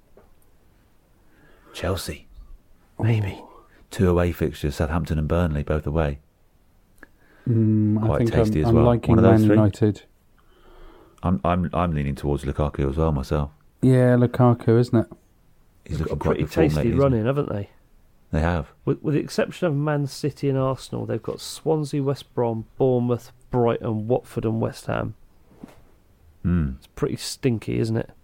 Chelsea, maybe. Two away fixtures, Southampton and Burnley, both away. Mm, I Quite think tasty I'm, as well. I'm liking One of those Man three? United. I'm I'm I'm leaning towards Lukaku as well myself. Yeah, Lukaku, isn't it? He's They've got looking a quite pretty good form tasty lately, run isn't in, haven't they? he? They have. With, with the exception of Man City and Arsenal, they've got Swansea, West Brom, Bournemouth, Brighton, Watford and West Ham. Mm. It's pretty stinky, isn't it?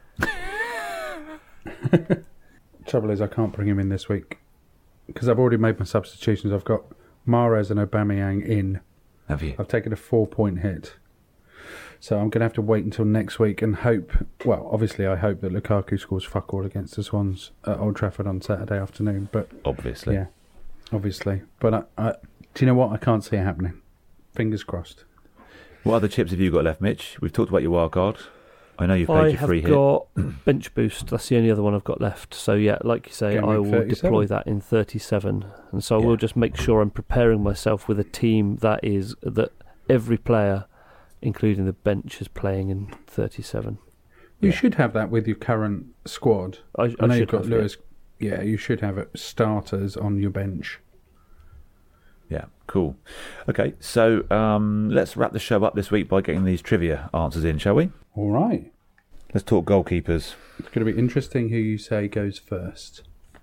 Trouble is, I can't bring him in this week because I've already made my substitutions. I've got Mahrez and Aubameyang in. Have you? I've taken a four-point hit. So I'm going to have to wait until next week and hope, well, obviously I hope that Lukaku scores fuck all against the Swans at Old Trafford on Saturday afternoon. But Obviously. yeah, obviously. But I, I, do you know what? I can't see it happening. Fingers crossed. What other chips have you got left, Mitch? We've talked about your wild card. I know you've paid I your free have hit. got bench boost. That's the only other one I've got left. So yeah, like you say, Game I week will thirty-seven. deploy that in thirty-seven, and so I Yeah. will just make sure I'm preparing myself with a team that is that every player, including the bench, is playing in thirty-seven. You Yeah. should have that with your current squad. I, I, I know should you've got have, yeah. Lewis. Yeah, you should have it starters on your bench. Yeah, cool. Okay, so um, let's wrap the show up this week by getting these trivia answers in, shall we? All right. Let's talk goalkeepers. It's going to be interesting who you say goes first.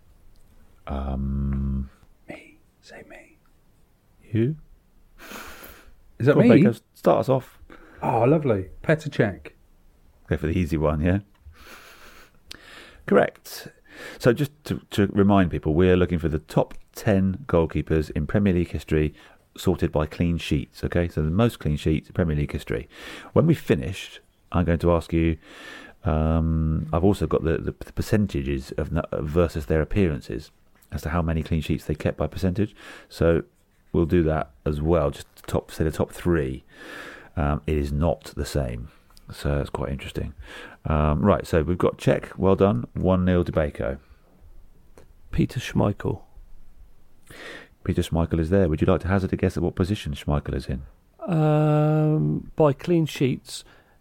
Um, Me. Say me. you? Is that Go on, me? Baker, start us off. Oh, lovely. Petr Cech. Go for the easy one, yeah? Correct. So just to, to remind people, we're looking for the top ten goalkeepers in Premier League history sorted by clean sheets, okay? So the most clean sheets in Premier League history. When we've finished, I'm going to ask you, um, I've also got the, the, the percentages of versus their appearances as to how many clean sheets they kept by percentage. So we'll do that as well, just the top, say the top three. Um, it is not the same. So that's quite interesting. Um, right, so we've got Cech, well done, one nil to Baco. Peter Schmeichel. Peter Schmeichel is there. Would you like to hazard a guess at what position Schmeichel is in? Um, by clean sheets, a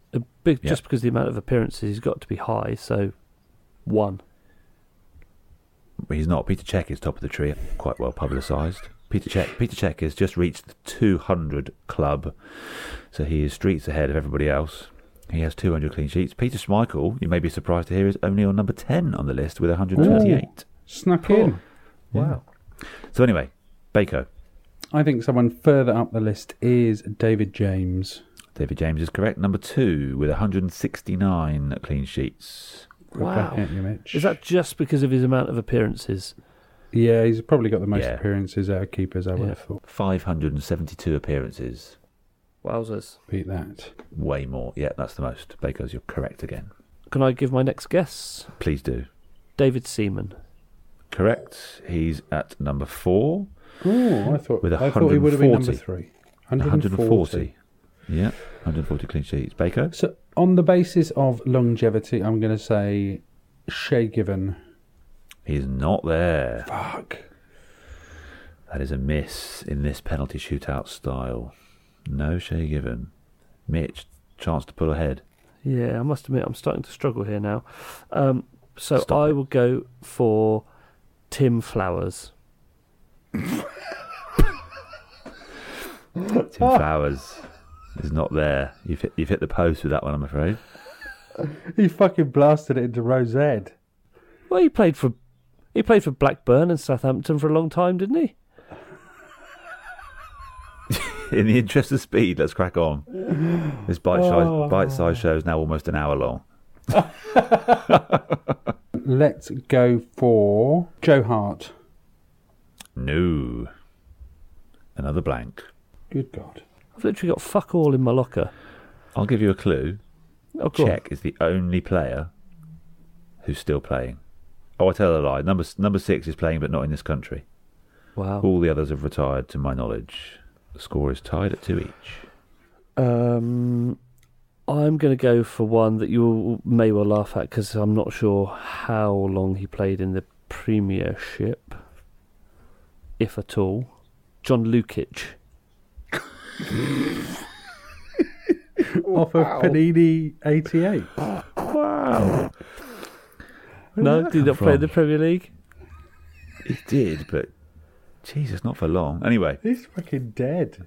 Be- Yeah. Just because the amount of appearances he's got to be high, so one. But he's not. Peter Cech is top of the tree, quite well publicised. Peter Cech, Peter Cech has just reached the two hundred club, so he is streets ahead of everybody else. He has two hundred clean sheets. Peter Schmeichel, you may be surprised to hear, is only on number ten on the list with one hundred twenty-eight. Ooh, snuck in. Wow. So anyway, Bako. I think someone further up the list is David James. David James is correct. Number two with one hundred sixty-nine clean sheets. We're Wow. back at you, Mitch. Is that just because of his amount of appearances? Yeah, he's probably got the most Yeah. appearances out of keepers, I would Yeah. have thought. five hundred seventy-two appearances. Wowzers. Beat that. Way more. Yeah, that's the most. Bako's, you're correct again. Can I give my next guess? Please do. David Seaman. Correct. He's at number four. Oh, I thought With I thought he would have been number one hundred forty. three. one one hundred hundred forty. forty. Yeah, one hundred forty clean sheets. Bako? So, on the basis of longevity, I'm going to say Shay Given. He's not there. Fuck. That is a miss in this penalty shootout style. No Shay Given. Mitch, chance to pull ahead. Yeah, I must admit I'm starting to struggle here now. Um, so Stop I it. will go for Tim Flowers. Tim Flowers is not there. You've hit, you've hit the post with that one, I'm afraid. He fucking blasted it into Rose Ed. Well, he played for he played for Blackburn and Southampton for a long time, didn't he? In the interest of speed, let's crack on. This bite-sized bite show is now almost an hour long. Let's go for Joe Hart. No. Another blank. Good God. I've literally got fuck all in my locker. I'll give you a clue. Oh, go on. Cech is the only player who's still playing. Oh, I tell a lie. Number number six is playing, but not in this country. Wow. All the others have retired, to my knowledge. The score is tied at two each. Um, I'm going to go for one that you may well laugh at because I'm not sure how long he played in the Premiership, if at all. John Lukic. Off of Panini eighty-eight. Wow. No, that did he come not play in from? the Premier League? He did, but Jesus, not for long. Anyway, He's fucking dead.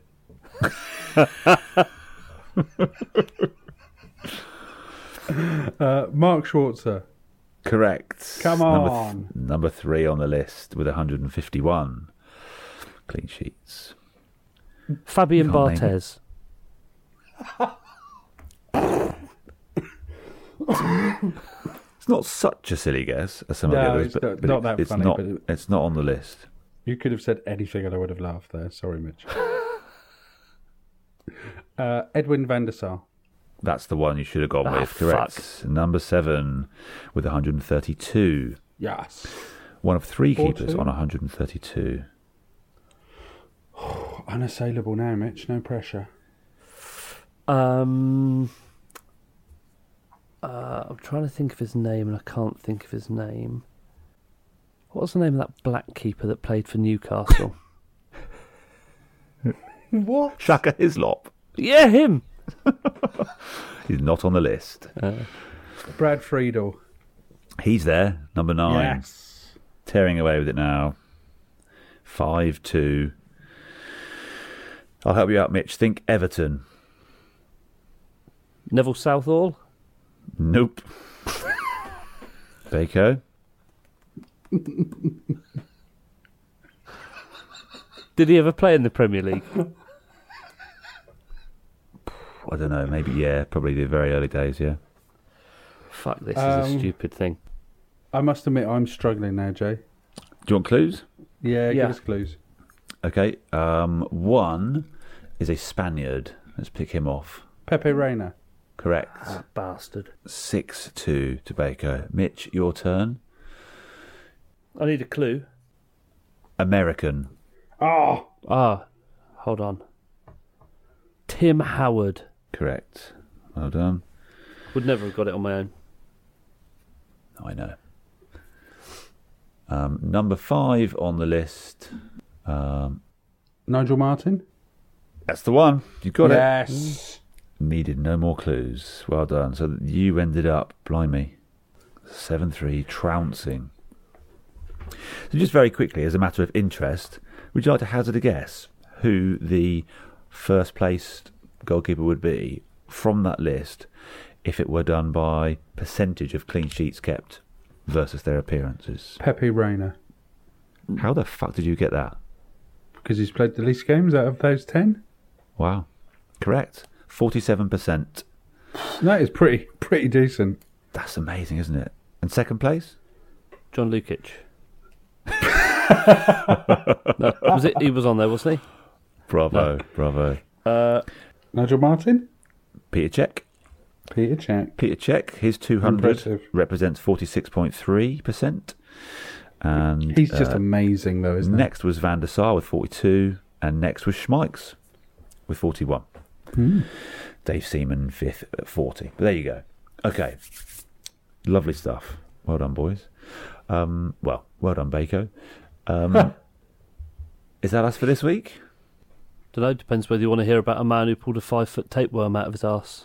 uh, Mark Schwarzer. correct. Come Number, on. th- number three on the list with one hundred fifty-one clean sheets. Fabian You can't name Barthez. It's not such a silly guess as some of the No, others, it's but, not- but not it- that it's funny, not. but it- It's not on the list. You could have said anything and I would have laughed there. Sorry, Mitch. uh, Edwin van der Sar. That's the one you should have gone Ah, with. Correct. Number seven with one hundred thirty-two. Yes. One of three Four keepers two. on one hundred thirty-two. Unassailable now, Mitch. No pressure. Um, uh, I'm trying to think of his name and I can't think of his name. What was the name of that black keeper that played for Newcastle? What? Shaka Hislop. Yeah, him. He's not on the list. Brad Friedel. He's there, number nine. Yes. Tearing away with it now. five two. I'll help you out, Mitch. Think Everton. Neville Southall. Nope. Bako. Did he ever play in the Premier League? I don't know. Maybe, yeah. Probably the very early days, yeah. Fuck, this is Um, a stupid thing. I must admit, I'm struggling now, Jay. Do you want clues? Yeah, Yeah. give us clues. Okay. Um, one is a Spaniard. Let's pick him off. Pepe Reina. Correct. Ah, bastard. six two to Bako. Mitch, your turn. I need a clue. American. Oh! Ah, hold on. Tim Howard. Correct. Well done. Would never have got it on my own. I know. Um, number five on the list. Um, Nigel Martin. that's the one. You got it. Yes. Needed no more clues. Well done. So you ended up, blimey, seven three, trouncing. So just very quickly, as a matter of interest, would you like to hazard a guess who the first placed goalkeeper would be from that list if it were done by percentage of clean sheets kept versus their appearances? Pepe Reina. How the fuck did you get that? Because he's played the least games out of those ten. Wow. Correct. forty-seven percent. That is pretty pretty decent. That's amazing, isn't it? And second place? John Lukic. No, was it? He was on there, wasn't he? Bravo, No. bravo. Uh, Nigel Martin? Peter Cech. Peter Cech. Peter Cech, his two hundred Impressive. represents forty-six point three percent. And He's just uh, amazing, though, isn't next was Van der Sar with forty-two, and next was Schmeichs with forty-one. Mm. Dave Seaman fifth at forty. But there you go. Okay. Lovely stuff. Well done, boys. Um, well, well done, Bako. Um, is that us for this week? Don't know. Depends whether you want to hear about a man who pulled a five-foot tapeworm out of his arse.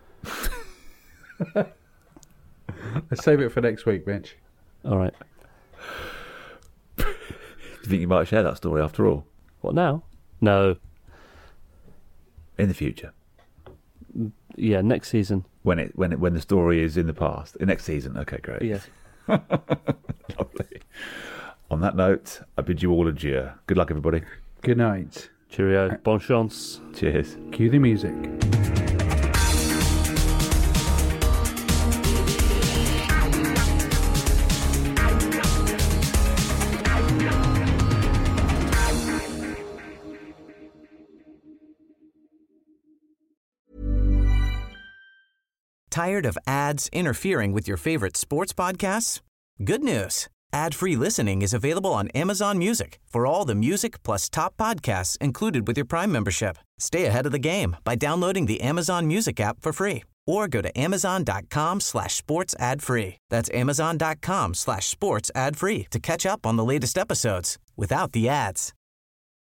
Let's save it for next week, Mitch. All right. Do you think you might share that story after all? What now? No. In the future? Yeah, next season. When it when it when the story is in the past? In next season? Okay, great. Yeah. Lovely. On that note, I bid you all adieu. Good luck, everybody. Good night. Cheerio. Bon chance. Cheers. Cue the music. Tired of ads interfering with your favorite sports podcasts? Good news. Ad-free listening is available on Amazon Music for all the music plus top podcasts included with your Prime membership. Stay ahead of the game by downloading the Amazon Music app for free or go to amazon.com slash sports ad free. That's amazon.com slash sports ad free to catch up on the latest episodes without the ads.